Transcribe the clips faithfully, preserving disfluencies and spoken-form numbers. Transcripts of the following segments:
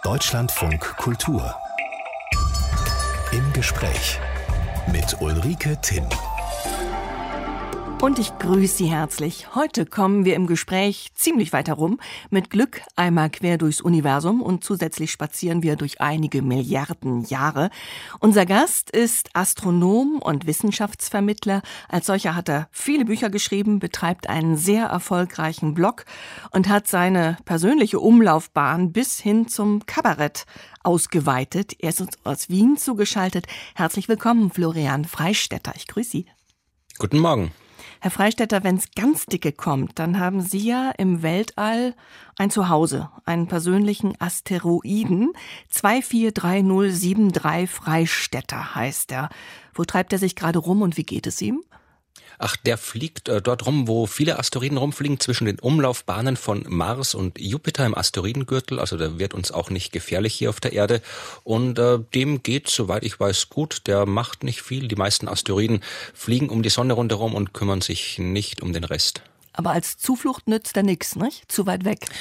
Deutschlandfunk Kultur. Im Gespräch mit Ulrike Timm. Und ich grüße Sie herzlich. Heute kommen wir im Gespräch ziemlich weit herum. Mit Glück einmal quer durchs Universum und zusätzlich spazieren wir durch einige Milliarden Jahre. Unser Gast ist Astronom und Wissenschaftsvermittler. Als solcher hat er viele Bücher geschrieben, betreibt einen sehr erfolgreichen Blog und hat seine persönliche Umlaufbahn bis hin zum Kabarett ausgeweitet. Er ist uns aus Wien zugeschaltet. Herzlich willkommen, Florian Freistetter. Ich grüße Sie. Guten Morgen. Herr Freistetter, wenn es ganz dicke kommt, dann haben Sie ja im Weltall ein Zuhause, einen persönlichen Asteroiden. zwei vier drei null sieben drei Freistetter heißt er. Wo treibt er sich gerade rum und wie geht es ihm? Ach, der fliegt äh, dort rum, wo viele Asteroiden rumfliegen, zwischen den Umlaufbahnen von Mars und Jupiter im Asteroidengürtel. Also der wird uns auch nicht gefährlich hier auf der Erde. Und äh, dem geht, soweit ich weiß, gut. Der macht nicht viel. Die meisten Asteroiden fliegen um die Sonne rundherum und kümmern sich nicht um den Rest. Aber als Zuflucht nützt er nichts, nicht? Zu weit weg.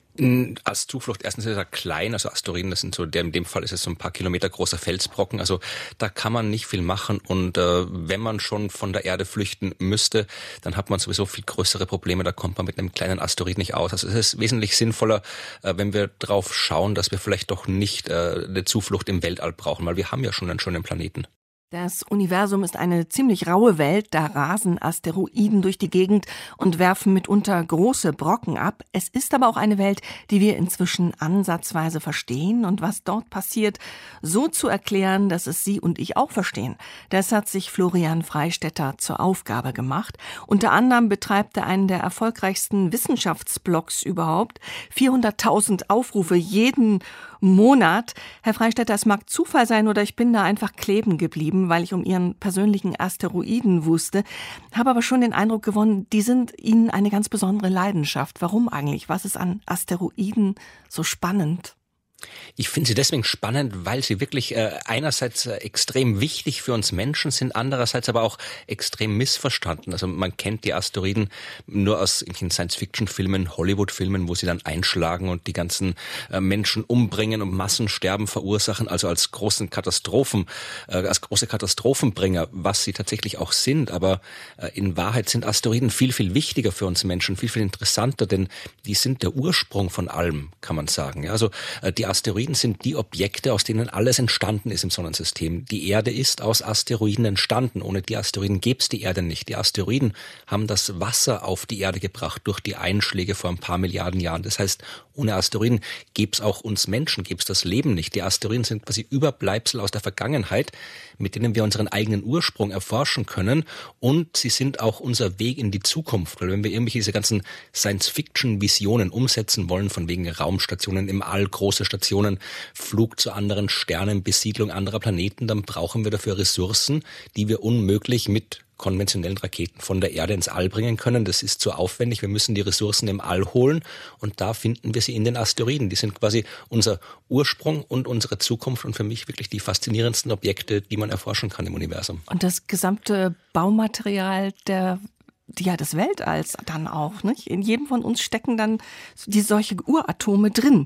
Als Zuflucht, erstens ist er klein, also Asteroiden, das sind so, der, in dem Fall ist es so ein paar Kilometer großer Felsbrocken, also da kann man nicht viel machen und äh, wenn man schon von der Erde flüchten müsste, dann hat man sowieso viel größere Probleme, da kommt man mit einem kleinen Asteroid nicht aus. Also es ist wesentlich sinnvoller, äh, wenn wir drauf schauen, dass wir vielleicht doch nicht äh, eine Zuflucht im Weltall brauchen, weil wir haben ja schon einen schönen Planeten. Das Universum ist eine ziemlich raue Welt, da rasen Asteroiden durch die Gegend und werfen mitunter große Brocken ab. Es ist aber auch eine Welt, die wir inzwischen ansatzweise verstehen und was dort passiert, so zu erklären, dass es Sie und ich auch verstehen. Das hat sich Florian Freistetter zur Aufgabe gemacht. Unter anderem betreibt er einen der erfolgreichsten Wissenschaftsblogs überhaupt. vierhunderttausend Aufrufe jeden Monat. Herr Freistetter, es mag Zufall sein oder ich bin da einfach kleben geblieben, weil ich um Ihren persönlichen Asteroiden wusste, habe aber schon den Eindruck gewonnen, die sind Ihnen eine ganz besondere Leidenschaft. Warum eigentlich? Was ist an Asteroiden so spannend? Ich finde sie deswegen spannend, weil sie wirklich äh, einerseits äh, extrem wichtig für uns Menschen sind, andererseits aber auch extrem missverstanden. Also man kennt die Asteroiden nur aus Science-Fiction-Filmen, Hollywood-Filmen, wo sie dann einschlagen und die ganzen äh, Menschen umbringen und Massensterben verursachen, also als großen Katastrophen, äh, als große Katastrophenbringer, was sie tatsächlich auch sind. Aber äh, in Wahrheit sind Asteroiden viel, viel wichtiger für uns Menschen, viel, viel interessanter, denn die sind der Ursprung von allem, kann man sagen. Ja, also äh, die Asteroiden sind die Objekte, aus denen alles entstanden ist im Sonnensystem. Die Erde ist aus Asteroiden entstanden. Ohne die Asteroiden gäbe es die Erde nicht. Die Asteroiden haben das Wasser auf die Erde gebracht durch die Einschläge vor ein paar Milliarden Jahren. Das heißt, ohne Asteroiden gäbe es auch uns Menschen, gäbe es das Leben nicht. Die Asteroiden sind quasi Überbleibsel aus der Vergangenheit, mit denen wir unseren eigenen Ursprung erforschen können. Und sie sind auch unser Weg in die Zukunft. Weil wenn wir irgendwelche diese ganzen Science-Fiction-Visionen umsetzen wollen, von wegen Raumstationen im All, große Stationen, Flug zu anderen Sternen, Besiedlung anderer Planeten, dann brauchen wir dafür Ressourcen, die wir unmöglich mit konventionellen Raketen von der Erde ins All bringen können. Das ist zu aufwendig. Wir müssen die Ressourcen im All holen und da finden wir sie in den Asteroiden. Die sind quasi unser Ursprung und unsere Zukunft und für mich wirklich die faszinierendsten Objekte, die man erforschen kann im Universum. Und das gesamte Baumaterial der ja, des Weltalls dann auch, nicht? In jedem von uns stecken dann die solche Uratome drin.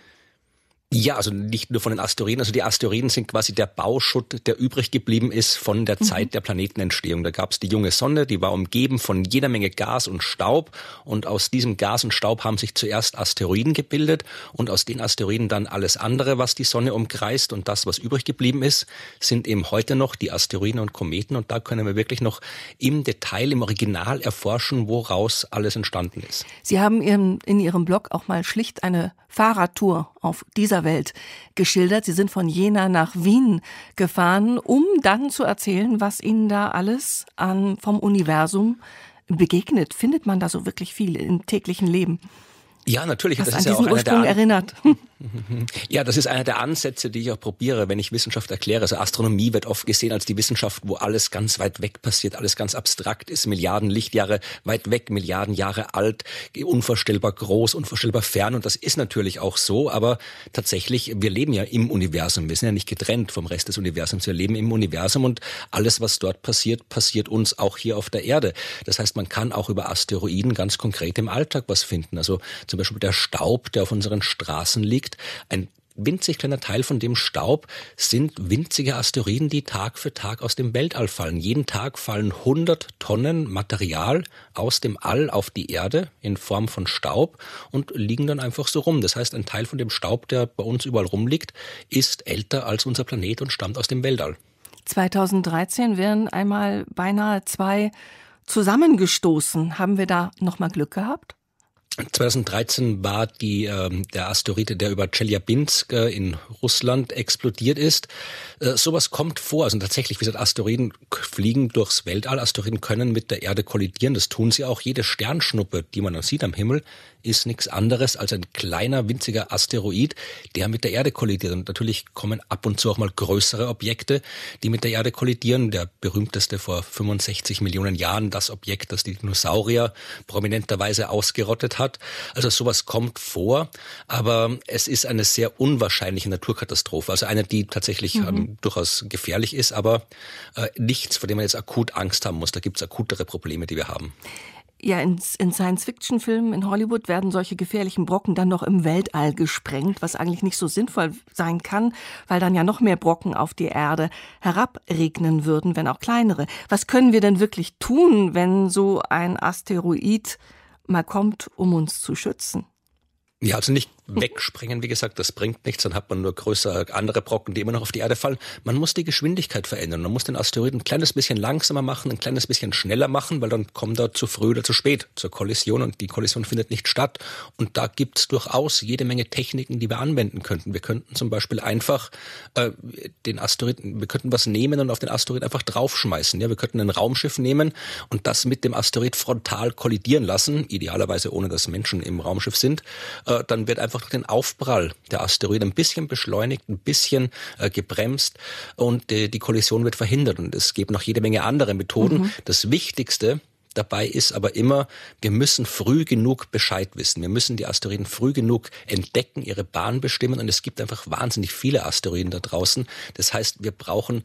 Ja, also nicht nur von den Asteroiden. Also die Asteroiden sind quasi der Bauschutt, der übrig geblieben ist von der Zeit der Planetenentstehung. Da gab es die junge Sonne, die war umgeben von jeder Menge Gas und Staub. Und aus diesem Gas und Staub haben sich zuerst Asteroiden gebildet und aus den Asteroiden dann alles andere, was die Sonne umkreist. Und das, was übrig geblieben ist, sind eben heute noch die Asteroiden und Kometen. Und da können wir wirklich noch im Detail, im Original erforschen, woraus alles entstanden ist. Sie haben in Ihrem Blog auch mal schlicht eine Fahrradtour auf dieser Welt geschildert. Sie sind von Jena nach Wien gefahren, um dann zu erzählen, was Ihnen da alles an, vom Universum begegnet. Findet man da so wirklich viel im täglichen Leben? Ja, natürlich. Was das an ist ja diesen auch einer Ursprung der erinnert. Ja, das ist einer der Ansätze, die ich auch probiere, wenn ich Wissenschaft erkläre. Also Astronomie wird oft gesehen als die Wissenschaft, wo alles ganz weit weg passiert, alles ganz abstrakt ist, Milliarden Lichtjahre weit weg, Milliarden Jahre alt, unvorstellbar groß, unvorstellbar fern. Und das ist natürlich auch so, aber tatsächlich, wir leben ja im Universum. Wir sind ja nicht getrennt vom Rest des Universums. Wir leben im Universum und alles, was dort passiert, passiert uns auch hier auf der Erde. Das heißt, man kann auch über Asteroiden ganz konkret im Alltag was finden. Also zum Beispiel der Staub, der auf unseren Straßen liegt, ein winzig kleiner Teil von dem Staub sind winzige Asteroiden, die Tag für Tag aus dem Weltall fallen. Jeden Tag fallen hundert Tonnen Material aus dem All auf die Erde in Form von Staub und liegen dann einfach so rum. Das heißt, ein Teil von dem Staub, der bei uns überall rumliegt, ist älter als unser Planet und stammt aus dem Weltall. zweitausenddreizehn wären einmal beinahe zwei zusammengestoßen. Haben wir da noch mal Glück gehabt? zweitausenddreizehn war die, äh, der Asteroid, der über Tscheljabinsk äh, in Russland explodiert ist. Äh, sowas kommt vor. Also tatsächlich, wie gesagt, Asteroiden fliegen durchs Weltall. Asteroiden können mit der Erde kollidieren. Das tun sie auch. Jede Sternschnuppe, die man dann sieht am Himmel, ist nichts anderes als ein kleiner, winziger Asteroid, der mit der Erde kollidiert. Und natürlich kommen ab und zu auch mal größere Objekte, die mit der Erde kollidieren. Der berühmteste vor fünfundsechzig Millionen Jahren, das Objekt, das die Dinosaurier prominenterweise ausgerottet hat. Also sowas kommt vor, aber es ist eine sehr unwahrscheinliche Naturkatastrophe. Also eine, die tatsächlich mhm. ähm, durchaus gefährlich ist, aber äh, nichts, vor dem man jetzt akut Angst haben muss. Da gibt es akutere Probleme, die wir haben. Ja, in, in Science-Fiction-Filmen in Hollywood werden solche gefährlichen Brocken dann noch im Weltall gesprengt, was eigentlich nicht so sinnvoll sein kann, weil dann ja noch mehr Brocken auf die Erde herabregnen würden, wenn auch kleinere. Was können wir denn wirklich tun, wenn so ein Asteroid mal kommt, um uns zu schützen? Ja, also nicht wegsprengen, wie gesagt, das bringt nichts, dann hat man nur größere andere Brocken, die immer noch auf die Erde fallen. Man muss die Geschwindigkeit verändern. Man muss den Asteroiden ein kleines bisschen langsamer machen, ein kleines bisschen schneller machen, weil dann kommt er zu früh oder zu spät zur Kollision und die Kollision findet nicht statt. Und da gibt's durchaus jede Menge Techniken, die wir anwenden könnten. Wir könnten zum Beispiel einfach äh, den Asteroiden, wir könnten was nehmen und auf den Asteroid einfach draufschmeißen. Ja, wir könnten ein Raumschiff nehmen und das mit dem Asteroid frontal kollidieren lassen, idealerweise ohne, dass Menschen im Raumschiff sind. Äh, dann wird einfach durch den Aufprall der Asteroid ein bisschen beschleunigt, ein bisschen äh, gebremst und äh, die Kollision wird verhindert. Und es gibt noch jede Menge andere Methoden. Mhm. Das Wichtigste dabei ist aber immer, wir müssen früh genug Bescheid wissen. Wir müssen die Asteroiden früh genug entdecken, ihre Bahn bestimmen. Und es gibt einfach wahnsinnig viele Asteroiden da draußen. Das heißt, wir brauchen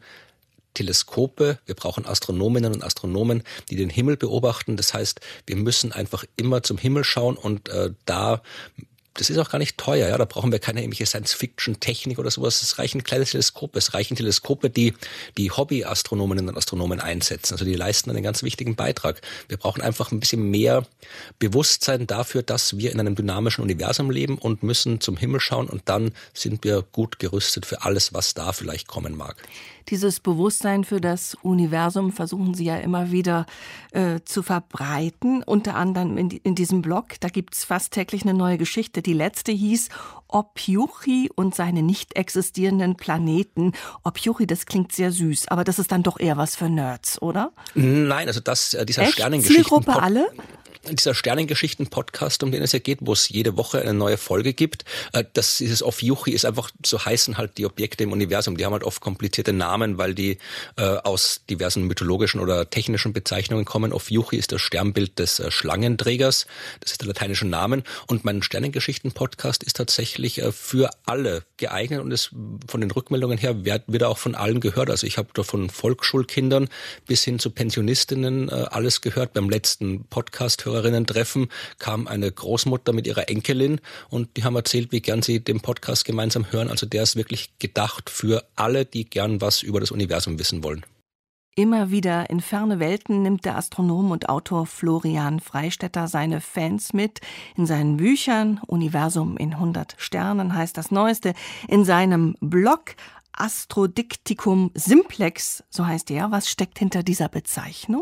Teleskope, wir brauchen Astronominnen und Astronomen, die den Himmel beobachten. Das heißt, wir müssen einfach immer zum Himmel schauen und äh, da das ist auch gar nicht teuer, ja. Da brauchen wir keine irgendwelche Science-Fiction-Technik oder sowas. Es reichen kleine Teleskope. Es reichen Teleskope, die die Hobby-Astronominnen und Astronomen einsetzen. Also die leisten einen ganz wichtigen Beitrag. Wir brauchen einfach ein bisschen mehr Bewusstsein dafür, dass wir in einem dynamischen Universum leben und müssen zum Himmel schauen und dann sind wir gut gerüstet für alles, was da vielleicht kommen mag. Dieses Bewusstsein für das Universum versuchen Sie ja immer wieder äh, zu verbreiten. Unter anderem in, in diesem Blog, da gibt's fast täglich eine neue Geschichte. Die letzte hieß Ophiuchi und seine nicht existierenden Planeten. Ophiuchi, das klingt sehr süß, aber das ist dann doch eher was für Nerds, oder? Nein, also das, äh, dieser Echt? Sternengeschichten... Zielgruppe alle? Dieser Sternengeschichten-Podcast, um den es ja geht, wo es jede Woche eine neue Folge gibt, das dieses Ophiuchi ist einfach, so heißen halt die Objekte im Universum. Die haben halt oft komplizierte Namen, weil die äh, aus diversen mythologischen oder technischen Bezeichnungen kommen. Ophiuchi ist das Sternbild des äh, Schlangenträgers, das ist der lateinische Name. Und mein Sternengeschichten-Podcast ist tatsächlich äh, für alle geeignet und ist von den Rückmeldungen her wird, wird auch von allen gehört. Also ich habe da von Volksschulkindern bis hin zu Pensionistinnen äh, alles gehört. Beim letzten Podcast Treffen kam eine Großmutter mit ihrer Enkelin und die haben erzählt, wie gern sie den Podcast gemeinsam hören. Also der ist wirklich gedacht für alle, die gern was über das Universum wissen wollen. Immer wieder in ferne Welten nimmt der Astronom und Autor Florian Freistetter seine Fans mit. In seinen Büchern Universum in hundert Sternen heißt das Neueste. In seinem Blog Astrodiktikum Simplex, so heißt er. Was steckt hinter dieser Bezeichnung?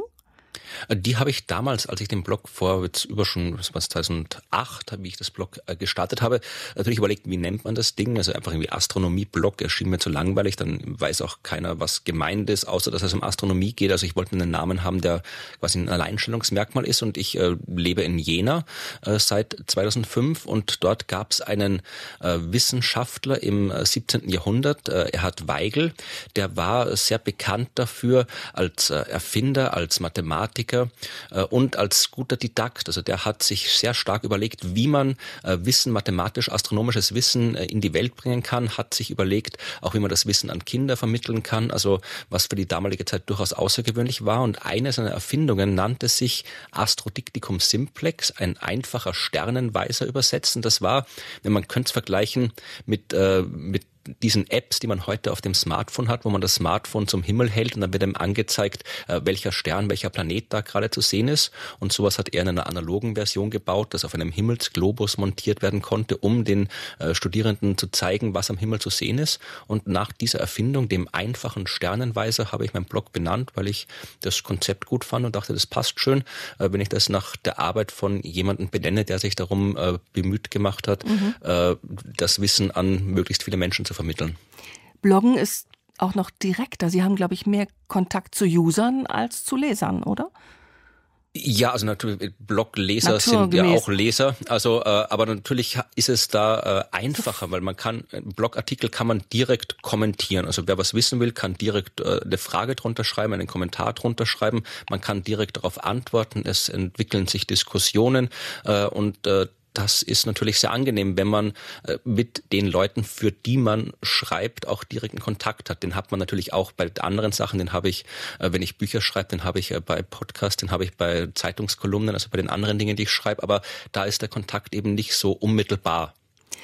Die habe ich damals, als ich den Blog vor jetzt über schon was zweitausendacht, wie ich das Blog gestartet habe, natürlich überlegt, wie nennt man das Ding? Also einfach irgendwie Astronomie-Blog erschien mir zu langweilig, dann weiß auch keiner, was gemeint ist, außer dass es um Astronomie geht. Also ich wollte einen Namen haben, der quasi ein Alleinstellungsmerkmal ist und ich äh, lebe in Jena äh, seit zweitausendfünf und dort gab es einen äh, Wissenschaftler im äh, siebzehnten Jahrhundert, äh, Erhard Weigel, der war sehr bekannt dafür als äh, Erfinder, als Mathematiker, Mathematiker äh, und als guter Didakt. Also der hat sich sehr stark überlegt, wie man äh, Wissen, mathematisch, astronomisches Wissen äh, in die Welt bringen kann, hat sich überlegt, auch wie man das Wissen an Kinder vermitteln kann, also was für die damalige Zeit durchaus außergewöhnlich war. Und eine seiner Erfindungen nannte sich Astrodicticum Simplex, ein einfacher Sternenweiser übersetzen. Das war, wenn man könnte es vergleichen mit, äh, mit diesen Apps, die man heute auf dem Smartphone hat, wo man das Smartphone zum Himmel hält und dann wird einem angezeigt, äh, welcher Stern, welcher Planet da gerade zu sehen ist. Und sowas hat er in einer analogen Version gebaut, das auf einem Himmelsglobus montiert werden konnte, um den äh, Studierenden zu zeigen, was am Himmel zu sehen ist. Und nach dieser Erfindung, dem einfachen Sternenweiser, habe ich meinen Blog benannt, weil ich das Konzept gut fand und dachte, das passt schön, äh, wenn ich das nach der Arbeit von jemandem benenne, der sich darum äh, bemüht gemacht hat, mhm. äh, das Wissen an möglichst viele Menschen zu vermitteln. Bloggen ist auch noch direkter. Sie haben, glaube ich, mehr Kontakt zu Usern als zu Lesern, oder? Ja, also natürlich, Blogleser sind ja auch Leser, also äh, aber natürlich ist es da äh, einfacher, weil man kann, Blogartikel kann man direkt kommentieren. Also wer was wissen will, kann direkt äh, eine Frage drunter schreiben, einen Kommentar drunter schreiben. Man kann direkt darauf antworten. Es entwickeln sich Diskussionen äh, und äh, das ist natürlich sehr angenehm, wenn man äh, mit den Leuten, für die man schreibt, auch direkten Kontakt hat. Den hat man natürlich auch bei anderen Sachen. Den habe ich, äh, wenn ich Bücher schreibe, den habe ich äh, bei Podcasts, den habe ich bei Zeitungskolumnen, also bei den anderen Dingen, die ich schreibe. Aber da ist der Kontakt eben nicht so unmittelbar.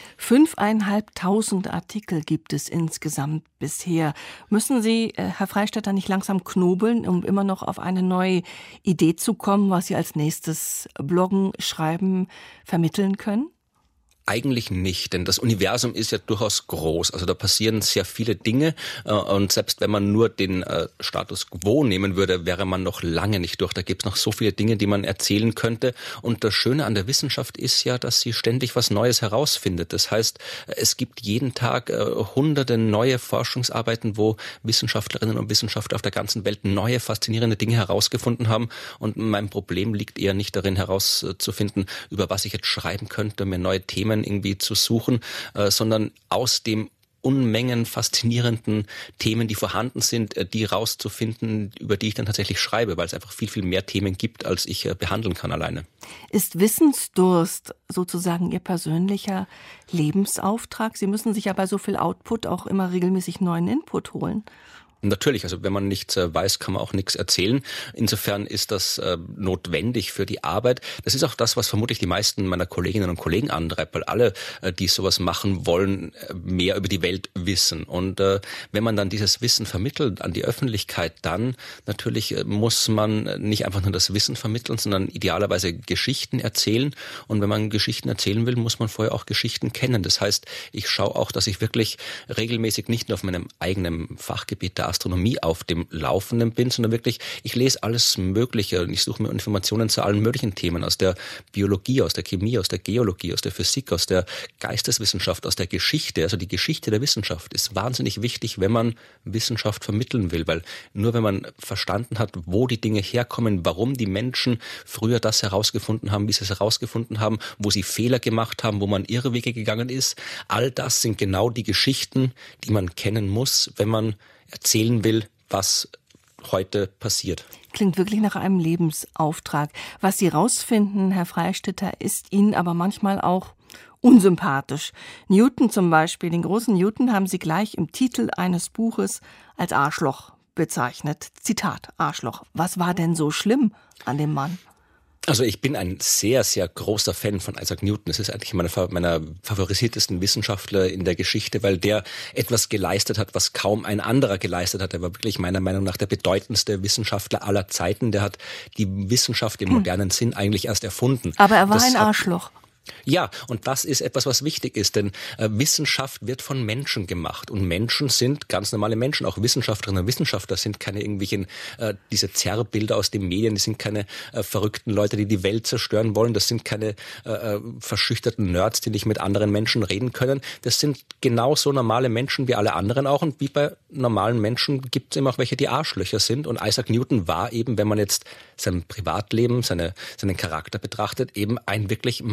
Fünfeinhalbtausend Artikel gibt es insgesamt bisher. Müssen Sie, Herr Freistetter, nicht langsam knobeln, um immer noch auf eine neue Idee zu kommen, was Sie als nächstes bloggen, schreiben, vermitteln können? Eigentlich nicht, denn das Universum ist ja durchaus groß. Also da passieren sehr viele Dinge und selbst wenn man nur den Status quo nehmen würde, wäre man noch lange nicht durch. Da gibt es noch so viele Dinge, die man erzählen könnte. Und das Schöne an der Wissenschaft ist ja, dass sie ständig was Neues herausfindet. Das heißt, es gibt jeden Tag hunderte neue Forschungsarbeiten, wo Wissenschaftlerinnen und Wissenschaftler auf der ganzen Welt neue, faszinierende Dinge herausgefunden haben. Und mein Problem liegt eher nicht darin, herauszufinden, über was ich jetzt schreiben könnte, mir neue Themen irgendwie zu suchen, äh, sondern aus dem Unmengen faszinierenden Themen, die vorhanden sind, äh, die rauszufinden, über die ich dann tatsächlich schreibe, weil es einfach viel, viel mehr Themen gibt, als ich äh, behandeln kann alleine. Ist Wissensdurst sozusagen Ihr persönlicher Lebensauftrag? Sie müssen sich ja bei so viel Output auch immer regelmäßig neuen Input holen. Natürlich, also wenn man nichts äh, weiß, kann man auch nichts erzählen. Insofern ist das äh, notwendig für die Arbeit. Das ist auch das, was vermutlich die meisten meiner Kolleginnen und Kollegen antreibt, weil alle, äh, die sowas machen wollen, mehr über die Welt wissen. Und äh, wenn man dann dieses Wissen vermittelt an die Öffentlichkeit, dann natürlich äh, muss man nicht einfach nur das Wissen vermitteln, sondern idealerweise Geschichten erzählen. Und wenn man Geschichten erzählen will, muss man vorher auch Geschichten kennen. Das heißt, ich schaue auch, dass ich wirklich regelmäßig nicht nur auf meinem eigenen Fachgebiet der Astronomie auf dem Laufenden bin, sondern wirklich, ich lese alles Mögliche und ich suche mir Informationen zu allen möglichen Themen aus der Biologie, aus der Chemie, aus der Geologie, aus der Physik, aus der Geisteswissenschaft, aus der Geschichte. Also die Geschichte der Wissenschaft ist wahnsinnig wichtig, wenn man Wissenschaft vermitteln will, weil nur wenn man verstanden hat, wo die Dinge herkommen, warum die Menschen früher das herausgefunden haben, wie sie es herausgefunden haben, wo sie Fehler gemacht haben, wo man Irrwege gegangen ist, all das sind genau die Geschichten, die man kennen muss, wenn man erzählen will, was heute passiert. Klingt wirklich nach einem Lebensauftrag. Was Sie rausfinden, Herr Freistetter, ist Ihnen aber manchmal auch unsympathisch. Newton zum Beispiel, den großen Newton, haben Sie gleich im Titel eines Buches als Arschloch bezeichnet. Zitat, Arschloch. Was war denn so schlimm an dem Mann? Also ich bin ein sehr, sehr großer Fan von Isaac Newton. Es ist eigentlich meiner, meiner favorisiertesten Wissenschaftler in der Geschichte, weil der etwas geleistet hat, was kaum ein anderer geleistet hat. Er war wirklich meiner Meinung nach der bedeutendste Wissenschaftler aller Zeiten. Der hat die Wissenschaft im modernen hm. Sinn eigentlich erst erfunden. Aber er war das ein Arschloch. Hat, Ja, und das ist etwas, was wichtig ist, denn äh, Wissenschaft wird von Menschen gemacht und Menschen sind ganz normale Menschen, auch Wissenschaftlerinnen und Wissenschaftler sind keine irgendwelchen, äh, diese Zerrbilder aus den Medien, die sind keine äh, verrückten Leute, die die Welt zerstören wollen, das sind keine äh, verschüchterten Nerds, die nicht mit anderen Menschen reden können, das sind genauso normale Menschen wie alle anderen auch und wie bei normalen Menschen gibt es eben auch welche, die Arschlöcher sind und Isaac Newton war eben, wenn man jetzt sein Privatleben, seine, seinen Charakter betrachtet, eben ein wirklich massiv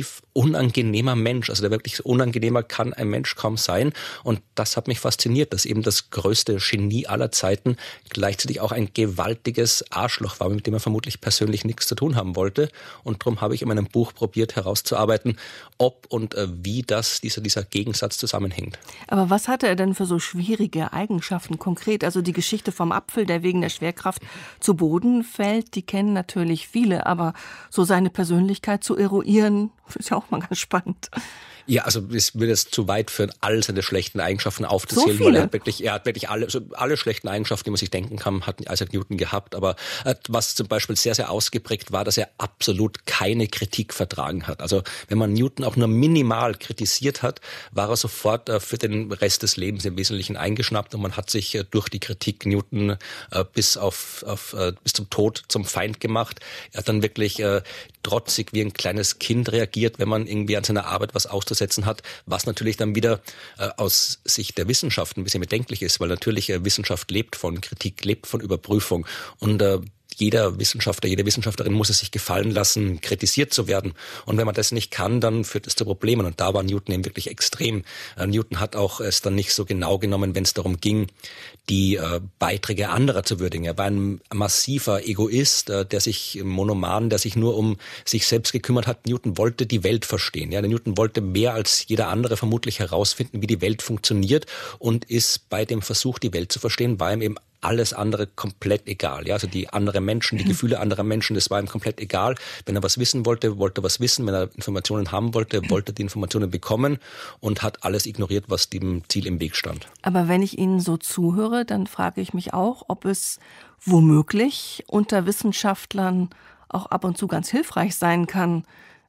massiv unangenehmer Mensch. Also der wirklich unangenehmer kann ein Mensch kaum sein. Und das hat mich fasziniert, dass eben das größte Genie aller Zeiten gleichzeitig auch ein gewaltiges Arschloch war, mit dem er vermutlich persönlich nichts zu tun haben wollte. Und darum habe ich in meinem Buch probiert herauszuarbeiten, ob und äh, wie das dieser, dieser Gegensatz zusammenhängt. Aber was hatte er denn für so schwierige Eigenschaften konkret? Also die Geschichte vom Apfel, der wegen der Schwerkraft zu Boden fällt, die kennen natürlich viele, aber so seine Persönlichkeit zu eruieren, ist ja auch mal ganz spannend. Ja, also es würde es zu weit führen, all seine schlechten Eigenschaften aufzuzählen, so weil er hat wirklich, er hat wirklich alle, also alle schlechten Eigenschaften, die man sich denken kann, hat Isaac Newton gehabt. Aber äh, was zum Beispiel sehr, sehr ausgeprägt war, dass er absolut keine Kritik vertragen hat. Also wenn man Newton auch nur minimal kritisiert hat, war er sofort äh, für den Rest des Lebens im Wesentlichen eingeschnappt und man hat sich äh, durch die Kritik Newton äh, bis auf, auf äh, bis zum Tod zum Feind gemacht. Er hat dann wirklich äh, trotzig wie ein kleines Kind reagiert, wenn man irgendwie an seiner Arbeit was auszusetzen hat, was natürlich dann wieder äh, aus Sicht der Wissenschaft ein bisschen bedenklich ist, weil natürlich äh, Wissenschaft lebt von Kritik, lebt von Überprüfung und äh, jeder Wissenschaftler, jede Wissenschaftlerin muss es sich gefallen lassen, kritisiert zu werden. Und wenn man das nicht kann, dann führt es zu Problemen. Und da war Newton eben wirklich extrem. Äh, Newton hat auch es dann nicht so genau genommen, wenn es darum ging, die äh, Beiträge anderer zu würdigen. Er war ein massiver Egoist, äh, der sich monoman, der sich nur um sich selbst gekümmert hat. Newton wollte die Welt verstehen. Ja, Newton wollte mehr als jeder andere vermutlich herausfinden, wie die Welt funktioniert und ist bei dem Versuch, die Welt zu verstehen, war ihm eben alles andere komplett egal. Ja, also die anderen Menschen, die Gefühle anderer Menschen, das war ihm komplett egal. Wenn er was wissen wollte, wollte er was wissen. Wenn er Informationen haben wollte, wollte er die Informationen bekommen und hat alles ignoriert, was dem Ziel im Weg stand. Aber wenn ich Ihnen so zuhöre, dann frage ich mich auch, ob es womöglich unter Wissenschaftlern auch ab und zu ganz hilfreich sein kann,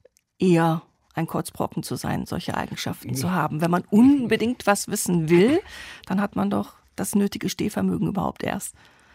eher ein Kotzbrocken zu sein, solche Eigenschaften zu haben. Wenn man unbedingt was wissen will, dann hat man doch das nötige Stehvermögen überhaupt erst.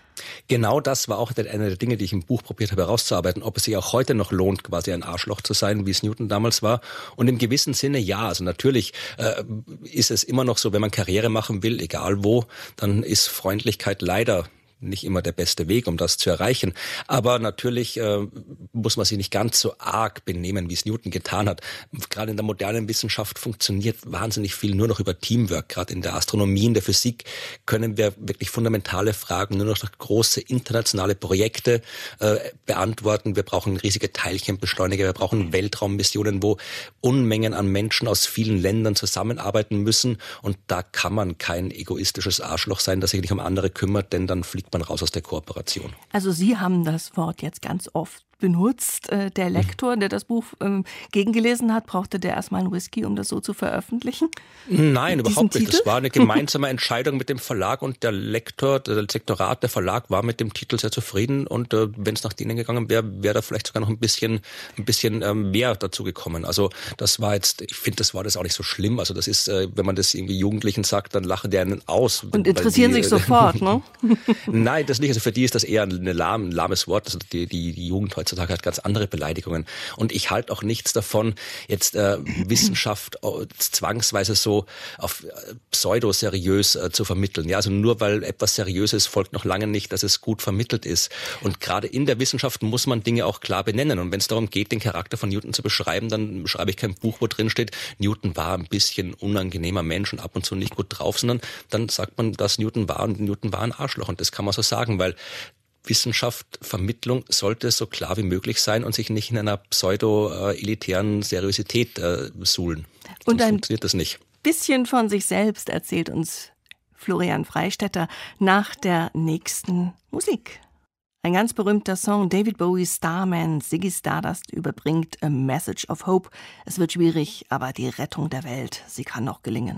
Genau das war auch eine der Dinge, die ich im Buch probiert habe herauszuarbeiten, ob es sich auch heute noch lohnt, quasi ein Arschloch zu sein, wie es Newton damals war. Und im gewissen Sinne ja. Also natürlich äh, ist es immer noch so, wenn man Karriere machen will, egal wo, dann ist Freundlichkeit leider nicht immer der beste Weg, um das zu erreichen. Aber natürlich äh, muss man sich nicht ganz so arg benehmen, wie es Newton getan hat. Gerade in der modernen Wissenschaft funktioniert wahnsinnig viel nur noch über Teamwork. Gerade in der Astronomie, in der Physik können wir wirklich fundamentale Fragen nur noch durch große internationale Projekte äh, beantworten. Wir brauchen riesige Teilchenbeschleuniger, wir brauchen Weltraummissionen, wo Unmengen an Menschen aus vielen Ländern zusammenarbeiten müssen. Und da kann man kein egoistisches Arschloch sein, das sich nicht um andere kümmert, denn dann fliegt man raus aus der Kooperation. Also Sie haben das Wort jetzt ganz oft benutzt. Der Lektor, der das Buch ähm, gegengelesen hat, brauchte der erstmal einen Whisky, um das so zu veröffentlichen? Nein, mit überhaupt nicht. Titel? Das war eine gemeinsame Entscheidung mit dem Verlag und der Lektor, der Lektorat, der Verlag war mit dem Titel sehr zufrieden und äh, wenn es nach denen gegangen wäre, wäre da vielleicht sogar noch ein bisschen ein bisschen ähm, mehr dazu gekommen. Also das war jetzt, ich finde, das war das auch nicht so schlimm. Also das ist, äh, wenn man das irgendwie Jugendlichen sagt, dann lachen die einen aus. Und interessieren die, sich sofort, ne? Nein, das nicht. Also für die ist das eher eine lahm, ein lahmes Wort. Also die, die, die Jugend heutzutage hat ganz andere Beleidigungen. Und ich halte auch nichts davon, jetzt äh, Wissenschaft äh, zwangsweise so auf äh, pseudo-seriös äh, zu vermitteln. Ja, also nur weil etwas seriös ist, folgt noch lange nicht, dass es gut vermittelt ist. Und gerade in der Wissenschaft muss man Dinge auch klar benennen. Und wenn es darum geht, den Charakter von Newton zu beschreiben, dann schreibe ich kein Buch, wo drin steht, Newton war ein bisschen unangenehmer Mensch und ab und zu nicht gut drauf, sondern dann sagt man, dass Newton war und Newton war ein Arschloch. Und das kann man so sagen, weil Wissenschaft, Vermittlung sollte so klar wie möglich sein und sich nicht in einer pseudo-elitären Seriosität äh, suhlen. Und ein funktioniert das nicht. Bisschen von sich selbst erzählt uns Florian Freistetter nach der nächsten Musik. Ein ganz berühmter Song, David Bowie's Starman, Ziggy Stardust überbringt A Message of Hope. Es wird schwierig, aber die Rettung der Welt, sie kann noch gelingen.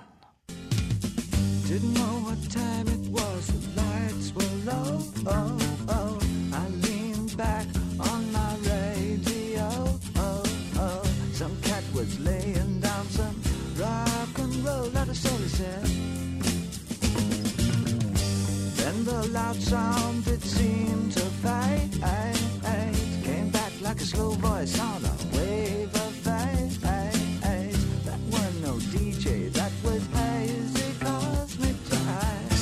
Didn't know what time it was, the lights were low, oh, oh. I leaned back on my radio, oh, oh. Some cat was laying down some rock and roll, that is all he said. Then the loud sound, it seemed to fade, came back like a slow voice on a wave of fade. That was no D J, that was hazy cosmic jive.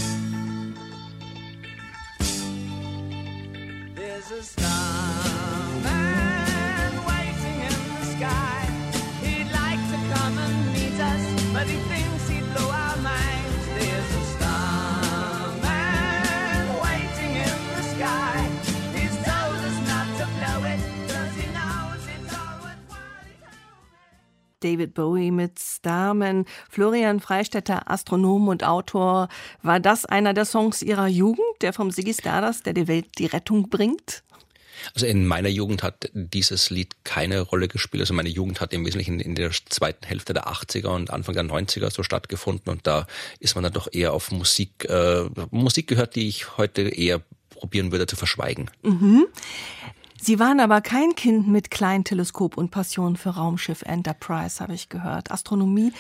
There's a starman waiting in the sky. He David Bowie mit Starman. Florian Freistetter, Astronom und Autor. War das einer der Songs Ihrer Jugend, der vom Ziggy Stardust, der die Welt die Rettung bringt? Also in meiner Jugend hat dieses Lied keine Rolle gespielt. Also meine Jugend hat im Wesentlichen in der zweiten Hälfte der achtziger und Anfang der neunziger so stattgefunden. Und da ist man dann doch eher auf Musik, äh, Musik gehört, die ich heute eher probieren würde zu verschweigen. Mhm. Sie waren aber kein Kind mit Kleinteleskop und Passion für Raumschiff Enterprise, habe ich gehört. Astronomie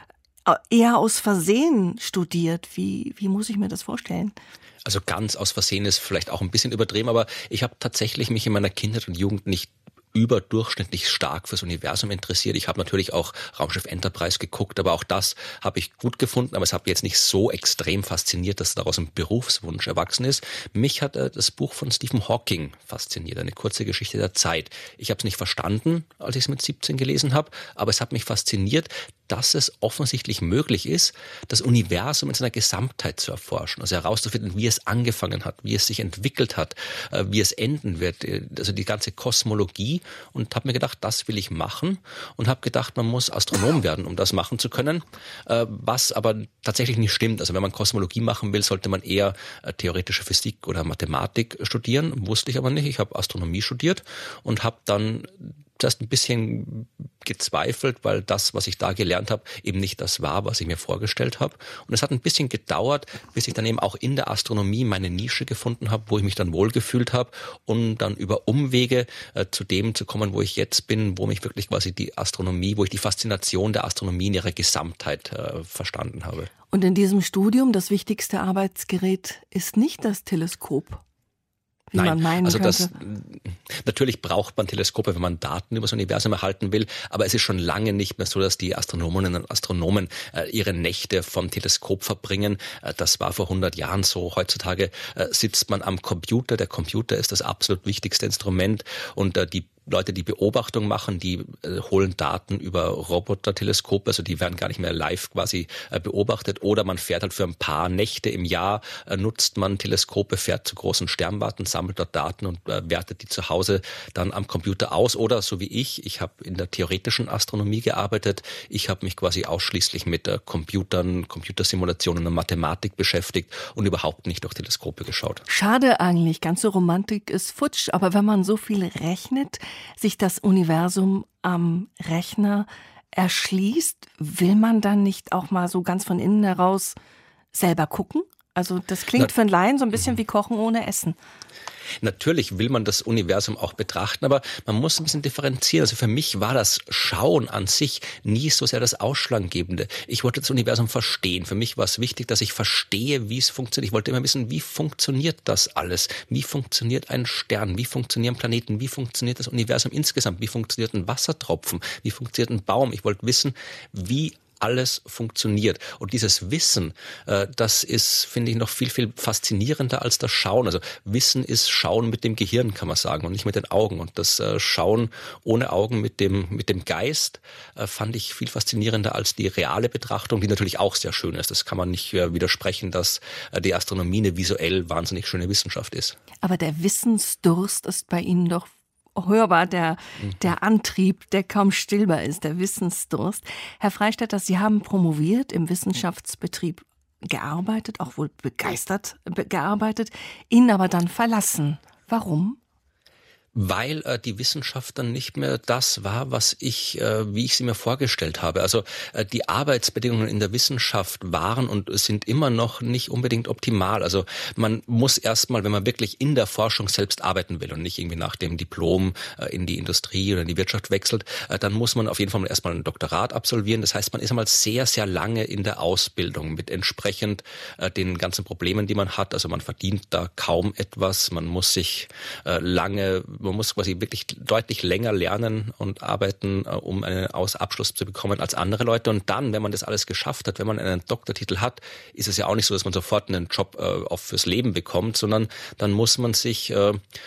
eher aus Versehen studiert. Wie, wie muss ich mir das vorstellen? Also ganz aus Versehen ist vielleicht auch ein bisschen übertrieben, aber ich habe tatsächlich mich in meiner Kindheit und Jugend nicht überdurchschnittlich stark fürs Universum interessiert. Ich habe natürlich auch Raumschiff Enterprise geguckt, aber auch das habe ich gut gefunden, aber es hat mich jetzt nicht so extrem fasziniert, dass daraus ein Berufswunsch erwachsen ist. Mich hat äh, das Buch von Stephen Hawking fasziniert, eine kurze Geschichte der Zeit. Ich habe es nicht verstanden, als ich es mit siebzehn gelesen habe, aber es hat mich fasziniert, dass es offensichtlich möglich ist, das Universum in seiner Gesamtheit zu erforschen, also herauszufinden, wie es angefangen hat, wie es sich entwickelt hat, äh, wie es enden wird, also die ganze Kosmologie. Und habe mir gedacht, das will ich machen und habe gedacht, man muss Astronom werden, um das machen zu können, äh, was aber tatsächlich nicht stimmt. Also wenn man Kosmologie machen will, sollte man eher äh, theoretische Physik oder Mathematik studieren, wusste ich aber nicht. Ich habe Astronomie studiert und habe dann zuerst ein bisschen gezweifelt, weil das, was ich da gelernt habe, eben nicht das war, was ich mir vorgestellt habe. Und es hat ein bisschen gedauert, bis ich dann eben auch in der Astronomie meine Nische gefunden habe, wo ich mich dann wohlgefühlt habe, um dann über Umwege äh, zu dem zu kommen, wo ich jetzt bin, wo mich wirklich quasi die Astronomie, wo ich die Faszination der Astronomie in ihrer Gesamtheit äh, verstanden habe. Und in diesem Studium, das wichtigste Arbeitsgerät ist nicht das Teleskop. Wie Nein, man meinen also könnte. das, natürlich braucht man Teleskope, wenn man Daten über das Universum erhalten will, aber es ist schon lange nicht mehr so, dass die Astronominnen und Astronomen äh, ihre Nächte vom Teleskop verbringen. Äh, das war vor hundert Jahren so. Heutzutage äh, sitzt man am Computer. Der Computer ist das absolut wichtigste Instrument und äh, die Leute, die Beobachtung machen, die äh, holen Daten über Roboterteleskope, also die werden gar nicht mehr live quasi äh, beobachtet, oder man fährt halt für ein paar Nächte im Jahr, äh, nutzt man Teleskope, fährt zu großen Sternwarten, sammelt dort Daten und äh, wertet die zu Hause dann am Computer aus. Oder so wie ich, ich habe in der theoretischen Astronomie gearbeitet, ich habe mich quasi ausschließlich mit äh, Computern, Computersimulationen und Mathematik beschäftigt und überhaupt nicht durch Teleskope geschaut. Schade eigentlich, ganze Romantik ist futsch, aber wenn man so viel rechnet, sich das Universum am Rechner erschließt, will man dann nicht auch mal so ganz von innen heraus selber gucken? Also das klingt Na, für einen Laien so ein bisschen wie Kochen ohne Essen. Natürlich will man das Universum auch betrachten, aber man muss ein bisschen differenzieren. Also für mich war das Schauen an sich nie so sehr das Ausschlaggebende. Ich wollte das Universum verstehen. Für mich war es wichtig, dass ich verstehe, wie es funktioniert. Ich wollte immer wissen, wie funktioniert das alles? Wie funktioniert ein Stern? Wie funktionieren Planeten? Wie funktioniert das Universum insgesamt? Wie funktioniert ein Wassertropfen? Wie funktioniert ein Baum? Ich wollte wissen, wie alles funktioniert. Und dieses Wissen, äh, das ist, finde ich, noch viel, viel faszinierender als das Schauen. Also Wissen ist Schauen mit dem Gehirn, kann man sagen, und nicht mit den Augen. Und das äh, Schauen ohne Augen mit dem, mit dem Geist äh, fand ich viel faszinierender als die reale Betrachtung, die natürlich auch sehr schön ist. Das kann man nicht äh, widersprechen, dass äh, die Astronomie eine visuell wahnsinnig schöne Wissenschaft ist. Aber der Wissensdurst ist bei Ihnen doch hörbar, der, der Antrieb, der kaum stillbar ist, der Wissensdurst. Herr Freistetter, Sie haben promoviert, im Wissenschaftsbetrieb gearbeitet, auch wohl begeistert gearbeitet, ihn aber dann verlassen. Warum? Weil äh, die Wissenschaft dann nicht mehr das war, was ich, äh, wie ich sie mir vorgestellt habe. Also äh, die Arbeitsbedingungen in der Wissenschaft waren und sind immer noch nicht unbedingt optimal. Also man muss erstmal, wenn man wirklich in der Forschung selbst arbeiten will und nicht irgendwie nach dem Diplom äh, in die Industrie oder in die Wirtschaft wechselt, äh, dann muss man auf jeden Fall erstmal ein Doktorat absolvieren. Das heißt, man ist einmal sehr, sehr lange in der Ausbildung mit entsprechend äh, den ganzen Problemen, die man hat. Also man verdient da kaum etwas. Man muss sich äh, lange Man muss quasi wirklich deutlich länger lernen und arbeiten, um einen Abschluss zu bekommen als andere Leute. Und dann, wenn man das alles geschafft hat, wenn man einen Doktortitel hat, ist es ja auch nicht so, dass man sofort einen Job äh, auch fürs Leben bekommt, sondern dann muss man sich äh,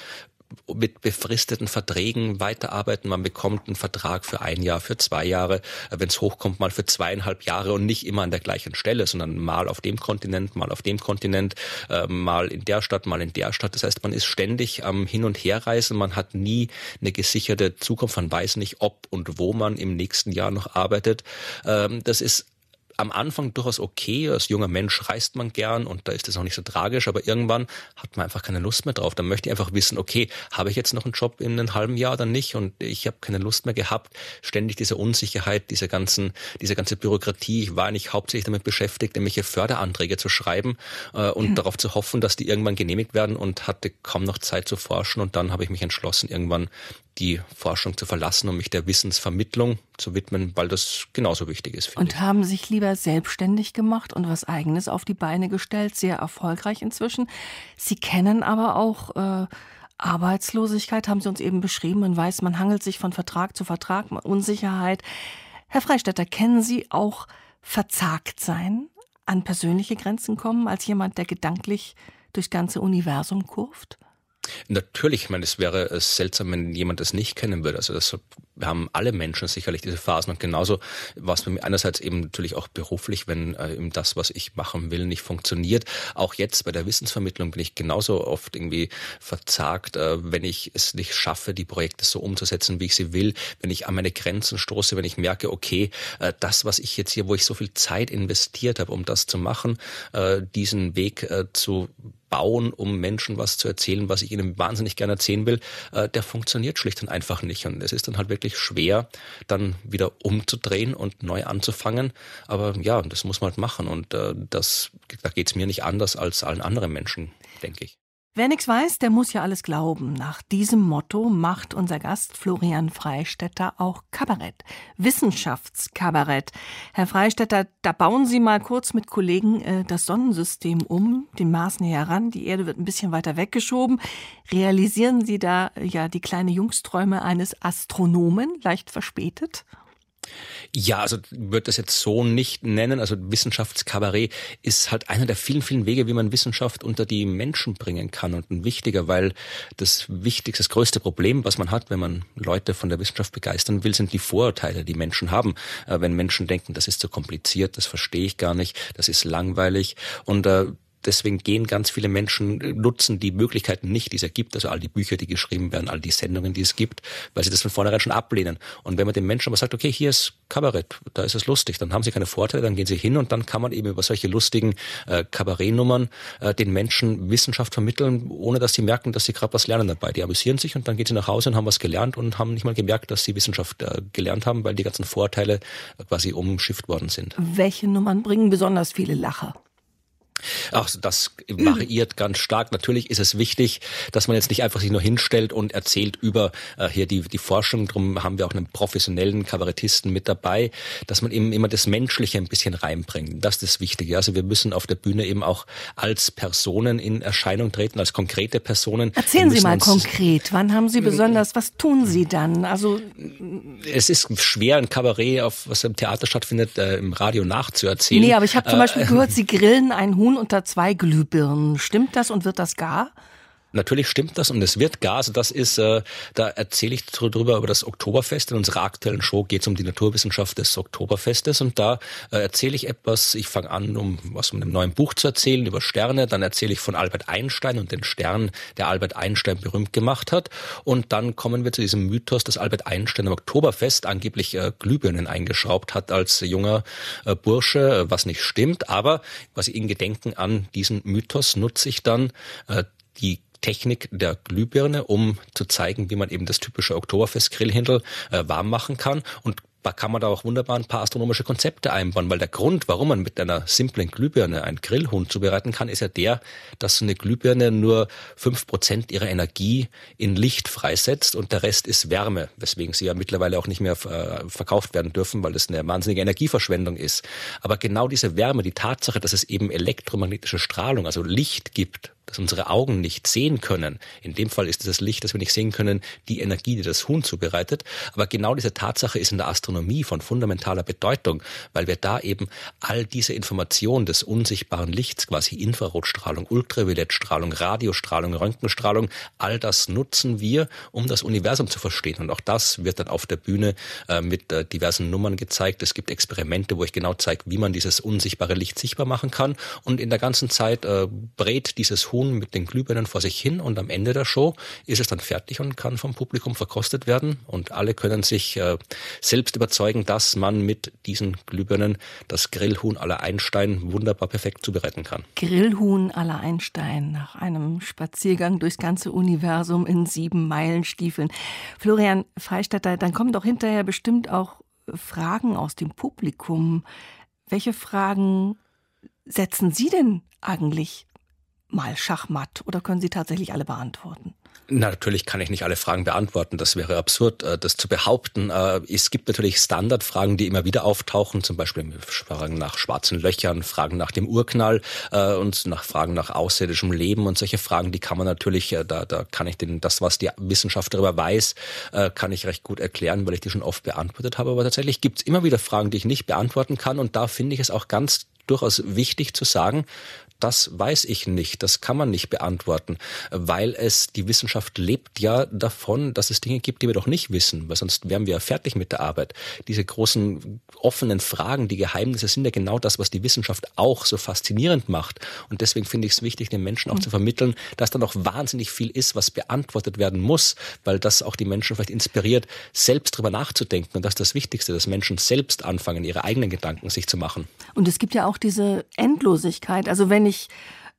mit befristeten Verträgen weiterarbeiten. Man bekommt einen Vertrag für ein Jahr, für zwei Jahre, wenn es hochkommt, mal für zweieinhalb Jahre und nicht immer an der gleichen Stelle, sondern mal auf dem Kontinent, mal auf dem Kontinent, äh, mal in der Stadt, mal in der Stadt. Das heißt, man ist ständig am Hin- und Herreisen. Man hat nie eine gesicherte Zukunft. Man weiß nicht, ob und wo man im nächsten Jahr noch arbeitet. Ähm, das ist am Anfang durchaus okay, als junger Mensch reist man gern und da ist das auch nicht so tragisch, aber irgendwann hat man einfach keine Lust mehr drauf. Dann möchte ich einfach wissen, okay, habe ich jetzt noch einen Job in einem halben Jahr oder nicht? Und ich habe keine Lust mehr gehabt, ständig diese Unsicherheit, diese ganzen, diese ganze Bürokratie. Ich war eigentlich hauptsächlich damit beschäftigt, irgendwelche Förderanträge zu schreiben äh, und mhm. darauf zu hoffen, dass die irgendwann genehmigt werden und hatte kaum noch Zeit zu forschen. Und dann habe ich mich entschlossen, irgendwann die Forschung zu verlassen und mich der Wissensvermittlung zu widmen, weil das genauso wichtig ist. Und ich. haben sich lieber selbstständig gemacht und was Eigenes auf die Beine gestellt, sehr erfolgreich inzwischen. Sie kennen aber auch äh, Arbeitslosigkeit, haben Sie uns eben beschrieben. Man weiß, man hangelt sich von Vertrag zu Vertrag, Unsicherheit. Herr Freistetter, kennen Sie auch Verzagtsein, an persönliche Grenzen kommen, als jemand, der gedanklich durchs ganze Universum kurft? Natürlich, ich meine, es wäre seltsam, wenn jemand das nicht kennen würde. Also das haben alle Menschen sicherlich diese Phasen. Und genauso war es bei mir einerseits eben natürlich auch beruflich, wenn äh, eben das, was ich machen will, nicht funktioniert. Auch jetzt bei der Wissensvermittlung bin ich genauso oft irgendwie verzagt, äh, wenn ich es nicht schaffe, die Projekte so umzusetzen, wie ich sie will, wenn ich an meine Grenzen stoße, wenn ich merke, okay, äh, das, was ich jetzt hier, wo ich so viel Zeit investiert habe, um das zu machen, äh, diesen Weg äh, zu bauen, um Menschen was zu erzählen, was ich ihnen wahnsinnig gerne erzählen will, äh, der funktioniert schlicht und einfach nicht. Und es ist dann halt wirklich schwer, dann wieder umzudrehen und neu anzufangen. Aber ja, das muss man halt machen. Und äh, das, da geht's mir nicht anders als allen anderen Menschen, denke ich. Wer nichts weiß, der muss ja alles glauben. Nach diesem Motto macht unser Gast Florian Freistetter auch Kabarett, Wissenschaftskabarett. Herr Freistetter, da bauen Sie mal kurz mit Kollegen äh, das Sonnensystem um, den Mars näher ran, die Erde wird ein bisschen weiter weggeschoben. Realisieren Sie da äh, ja die kleine Jungsträume eines Astronomen, leicht verspätet? Ja, also würde das jetzt so nicht nennen. Also Wissenschaftskabarett ist halt einer der vielen, vielen Wege, wie man Wissenschaft unter die Menschen bringen kann. Und ein wichtiger, weil das wichtigste, das größte Problem, was man hat, wenn man Leute von der Wissenschaft begeistern will, sind die Vorurteile, die Menschen haben. Äh, wenn Menschen denken, das ist zu kompliziert, das verstehe ich gar nicht, das ist langweilig. Und äh, deswegen gehen ganz viele Menschen, nutzen die Möglichkeiten nicht, die es ergibt, also all die Bücher, die geschrieben werden, all die Sendungen, die es gibt, weil sie das von vornherein schon ablehnen. Und wenn man den Menschen aber sagt, okay, hier ist Kabarett, da ist es lustig, dann haben sie keine Vorteile, dann gehen sie hin und dann kann man eben über solche lustigen äh, Kabarettnummern äh, den Menschen Wissenschaft vermitteln, ohne dass sie merken, dass sie gerade was lernen dabei. Die amüsieren sich und dann gehen sie nach Hause und haben was gelernt und haben nicht mal gemerkt, dass sie Wissenschaft äh, gelernt haben, weil die ganzen Vorteile äh, quasi umschifft worden sind. Welche Nummern bringen besonders viele Lacher? Ach, das variiert ganz stark. Natürlich ist es wichtig, dass man jetzt nicht einfach sich nur hinstellt und erzählt über äh, hier die die Forschung. Darum haben wir auch einen professionellen Kabarettisten mit dabei, dass man eben immer das Menschliche ein bisschen reinbringt. Das ist das Wichtige. Also wir müssen auf der Bühne eben auch als Personen in Erscheinung treten, als konkrete Personen. Erzählen Sie mal konkret. Wann haben Sie besonders, was tun Sie dann? Also es ist schwer, ein Kabarett, auf was im Theater stattfindet, äh, im Radio nachzuerzählen. Nee, aber ich habe zum äh, Beispiel gehört, Sie grillen einen Huhn unter zwei Glühbirnen. Stimmt das und wird das gar? Natürlich stimmt das und es wird gar. Also das ist, äh, da erzähle ich drüber über das Oktoberfest. In unserer aktuellen Show geht es um die Naturwissenschaft des Oktoberfestes und da äh, erzähle ich etwas. Ich fange an, um was mit einem neuen Buch zu erzählen über Sterne. Dann erzähle ich von Albert Einstein und den Stern, der Albert Einstein berühmt gemacht hat. Und dann kommen wir zu diesem Mythos, dass Albert Einstein am Oktoberfest angeblich äh, Glühbirnen eingeschraubt hat als junger äh, Bursche, äh, was nicht stimmt. Aber quasi in Gedenken an diesen Mythos nutze ich dann äh, die Technik der Glühbirne, um zu zeigen, wie man eben das typische Oktoberfest-Grillhändel äh, warm machen kann. Und da kann man da auch wunderbar ein paar astronomische Konzepte einbauen, weil der Grund, warum man mit einer simplen Glühbirne ein Grillhuhn zubereiten kann, ist ja der, dass so eine Glühbirne nur fünf Prozent ihrer Energie in Licht freisetzt und der Rest ist Wärme, weswegen sie ja mittlerweile auch nicht mehr äh, verkauft werden dürfen, weil das eine wahnsinnige Energieverschwendung ist. Aber genau diese Wärme, die Tatsache, dass es eben elektromagnetische Strahlung, also Licht gibt, das unsere Augen nicht sehen können. In dem Fall ist es das Licht, das wir nicht sehen können, die Energie, die das Huhn zubereitet. Aber genau diese Tatsache ist in der Astronomie von fundamentaler Bedeutung, weil wir da eben all diese Informationen des unsichtbaren Lichts, quasi Infrarotstrahlung, Ultraviolettstrahlung, Radiostrahlung, Röntgenstrahlung, all das nutzen wir, um das Universum zu verstehen. Und auch das wird dann auf der Bühne äh, mit äh, diversen Nummern gezeigt. Es gibt Experimente, wo ich genau zeige, wie man dieses unsichtbare Licht sichtbar machen kann. Und in der ganzen Zeit äh, brät dieses Huhn mit den Glühbirnen vor sich hin und am Ende der Show ist es dann fertig und kann vom Publikum verkostet werden und alle können sich äh, selbst überzeugen, dass man mit diesen Glühbirnen das Grillhuhn à la Einstein wunderbar perfekt zubereiten kann. Grillhuhn à la Einstein nach einem Spaziergang durchs ganze Universum in sieben Meilenstiefeln. Florian Freistetter, dann kommen doch hinterher bestimmt auch Fragen aus dem Publikum. Welche Fragen setzen Sie denn eigentlich mal Schachmatt oder können Sie tatsächlich alle beantworten? Na, natürlich kann ich nicht alle Fragen beantworten. Das wäre absurd, das zu behaupten. Es gibt natürlich Standardfragen, die immer wieder auftauchen, zum Beispiel Fragen nach schwarzen Löchern, Fragen nach dem Urknall und nach Fragen nach außerirdischem Leben und solche Fragen, die kann man natürlich, da, da kann ich den, das, was die Wissenschaft darüber weiß, kann ich recht gut erklären, weil ich die schon oft beantwortet habe. Aber tatsächlich gibt es immer wieder Fragen, die ich nicht beantworten kann und da finde ich es auch ganz durchaus wichtig zu sagen, das weiß ich nicht, das kann man nicht beantworten, weil es, die Wissenschaft lebt ja davon, dass es Dinge gibt, die wir doch nicht wissen, weil sonst wären wir ja fertig mit der Arbeit. Diese großen offenen Fragen, die Geheimnisse sind ja genau das, was die Wissenschaft auch so faszinierend macht. Und deswegen finde ich es wichtig, den Menschen auch mhm. zu vermitteln, dass da noch wahnsinnig viel ist, was beantwortet werden muss, weil das auch die Menschen vielleicht inspiriert, selbst drüber nachzudenken. Und das ist das Wichtigste, dass Menschen selbst anfangen, ihre eigenen Gedanken sich zu machen. Und es gibt ja auch diese Endlosigkeit. Also wenn ich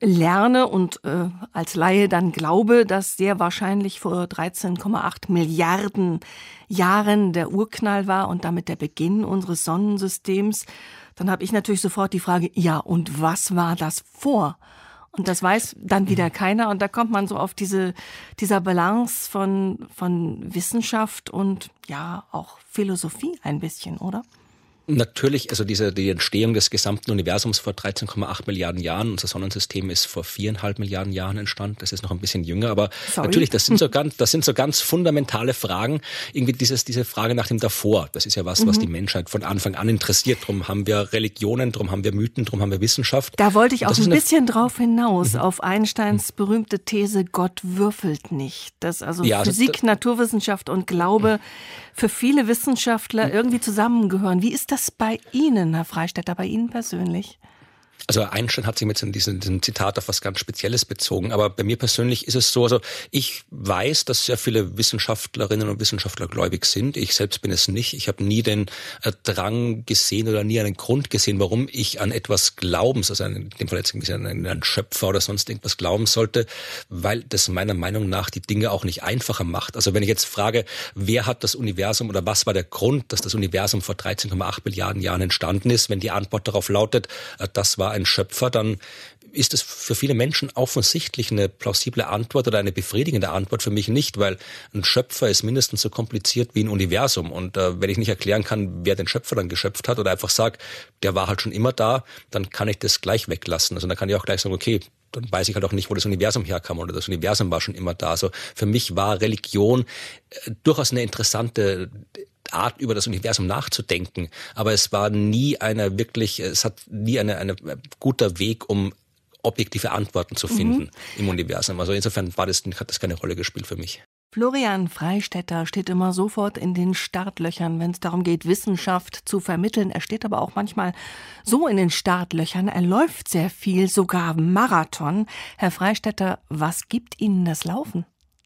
lerne und äh, als Laie dann glaube, dass sehr wahrscheinlich vor dreizehn Komma acht Milliarden Jahren der Urknall war und damit der Beginn unseres Sonnensystems, dann habe ich natürlich sofort die Frage, ja, und was war das vor? Und das weiß dann wieder keiner. Und da kommt man so auf diese, dieser Balance von, von Wissenschaft und ja, auch Philosophie ein bisschen, oder? Natürlich, also diese, die Entstehung des gesamten Universums vor dreizehn Komma acht Milliarden Jahren. Unser Sonnensystem ist vor viereinhalb Milliarden Jahren entstanden. Das ist noch ein bisschen jünger, aber Sorry. natürlich, das sind so ganz, das sind so ganz fundamentale Fragen. Irgendwie dieses, diese Frage nach dem Davor. Das ist ja was, mhm. was die Menschheit von Anfang an interessiert. Drum haben wir Religionen, drum haben wir Mythen, drum haben wir Wissenschaft. Da wollte ich auch ein bisschen drauf hinaus, mhm. auf Einsteins berühmte These, Gott würfelt nicht. Dass also ja, Physik, also, Naturwissenschaft und Glaube für viele Wissenschaftler irgendwie zusammengehören. Wie ist das bei Ihnen, Herr Freistetter, bei Ihnen persönlich? Also Einstein hat sich mit diesem, diesem Zitat auf was ganz Spezielles bezogen. Aber bei mir persönlich ist es so, also ich weiß, dass sehr viele Wissenschaftlerinnen und Wissenschaftler gläubig sind. Ich selbst bin es nicht. Ich habe nie den äh, Drang gesehen oder nie einen Grund gesehen, warum ich an etwas glauben, also in dem Fall jetzt an einen Schöpfer oder sonst irgendwas glauben sollte, weil das meiner Meinung nach die Dinge auch nicht einfacher macht. Also wenn ich jetzt frage, wer hat das Universum oder was war der Grund, dass das Universum vor dreizehn Komma acht Milliarden Jahren entstanden ist, wenn die Antwort darauf lautet, äh, das war ein Schöpfer, dann ist es für viele Menschen offensichtlich eine plausible Antwort oder eine befriedigende Antwort, für mich nicht, weil ein Schöpfer ist mindestens so kompliziert wie ein Universum und äh, wenn ich nicht erklären kann, wer den Schöpfer dann geschöpft hat oder einfach sage, der war halt schon immer da, dann kann ich das gleich weglassen. Also dann kann ich auch gleich sagen, okay, dann weiß ich halt auch nicht, wo das Universum herkam oder das Universum war schon immer da. Also für mich war Religion äh, durchaus eine interessante Art, über das Universum nachzudenken, aber es war nie eine wirklich, es hat nie eine, eine guter Weg, um objektive Antworten zu finden mhm. im Universum. Also insofern war das, hat das keine Rolle gespielt für mich. Florian Freistetter steht immer sofort in den Startlöchern, wenn es darum geht, Wissenschaft zu vermitteln. Er steht aber auch manchmal so in den Startlöchern. Er läuft sehr viel, sogar Marathon. Herr Freistetter, was gibt Ihnen das Laufen?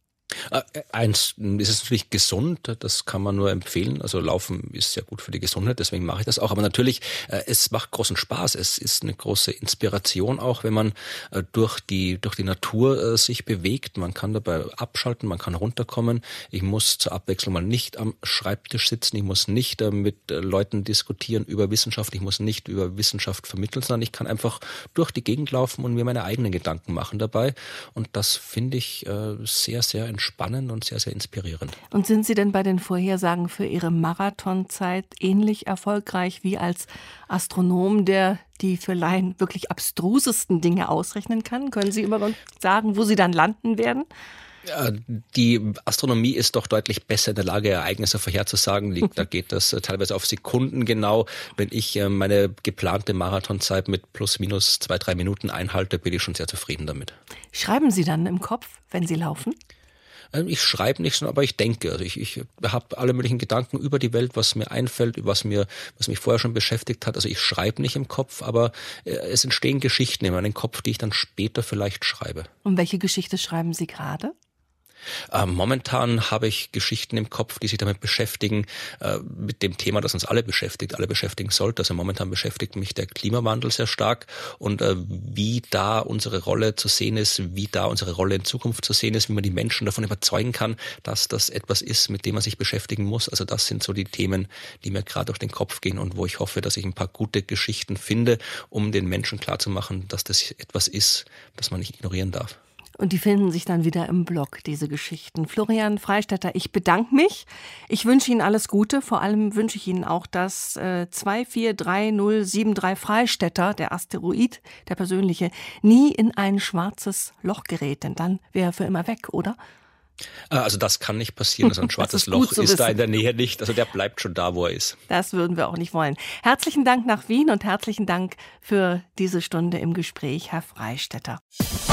Äh, eins, ist es natürlich gesund, das kann man nur empfehlen. Also Laufen ist sehr gut für die Gesundheit, deswegen mache ich das auch. Aber natürlich, äh, es macht großen Spaß. Es ist eine große Inspiration auch, wenn man äh, durch die durch die Natur äh, sich bewegt. Man kann dabei abschalten, man kann runterkommen. Ich muss zur Abwechslung mal nicht am Schreibtisch sitzen. Ich muss nicht äh, mit äh, Leuten diskutieren über Wissenschaft. Ich muss nicht über Wissenschaft vermitteln, sondern ich kann einfach durch die Gegend laufen und mir meine eigenen Gedanken machen dabei. Und das finde ich äh, sehr, sehr entspannend. spannend und sehr, sehr inspirierend. Und sind Sie denn bei den Vorhersagen für Ihre Marathonzeit ähnlich erfolgreich wie als Astronom, der die für Laien wirklich abstrusesten Dinge ausrechnen kann? Können Sie immer sagen, wo Sie dann landen werden? Die Astronomie ist doch deutlich besser in der Lage, Ereignisse vorherzusagen. Da geht das teilweise auf Sekunden genau. Wenn ich meine geplante Marathonzeit mit plus minus zwei, drei Minuten einhalte, bin ich schon sehr zufrieden damit. Schreiben Sie dann im Kopf, wenn Sie laufen? Ich schreibe nicht, aber ich denke. Also ich, ich habe alle möglichen Gedanken über die Welt, was mir einfällt, was mir, was mich vorher schon beschäftigt hat. Also ich schreibe nicht im Kopf, aber es entstehen Geschichten in meinem Kopf, die ich dann später vielleicht schreibe. Und welche Geschichte schreiben Sie gerade? Äh, momentan habe ich Geschichten im Kopf, die sich damit beschäftigen, äh, mit dem Thema, das uns alle beschäftigt, alle beschäftigen sollte. Also momentan beschäftigt mich der Klimawandel sehr stark und äh, wie da unsere Rolle zu sehen ist, wie da unsere Rolle in Zukunft zu sehen ist, wie man die Menschen davon überzeugen kann, dass das etwas ist, mit dem man sich beschäftigen muss. Also das sind so die Themen, die mir gerade durch den Kopf gehen und wo ich hoffe, dass ich ein paar gute Geschichten finde, um den Menschen klarzumachen, dass das etwas ist, das man nicht ignorieren darf. Und die finden sich dann wieder im Blog, diese Geschichten. Florian Freistetter, ich bedanke mich. Ich wünsche Ihnen alles Gute. Vor allem wünsche ich Ihnen auch, dass äh, zwei vier drei null sieben drei Freistetter, der Asteroid, der persönliche, nie in ein schwarzes Loch gerät. Denn dann wäre er für immer weg, oder? Also das kann nicht passieren. Also ein schwarzes Loch ist da in der Nähe nicht. Also der bleibt schon da, wo er ist. Das würden wir auch nicht wollen. Herzlichen Dank nach Wien und herzlichen Dank für diese Stunde im Gespräch, Herr Freistetter.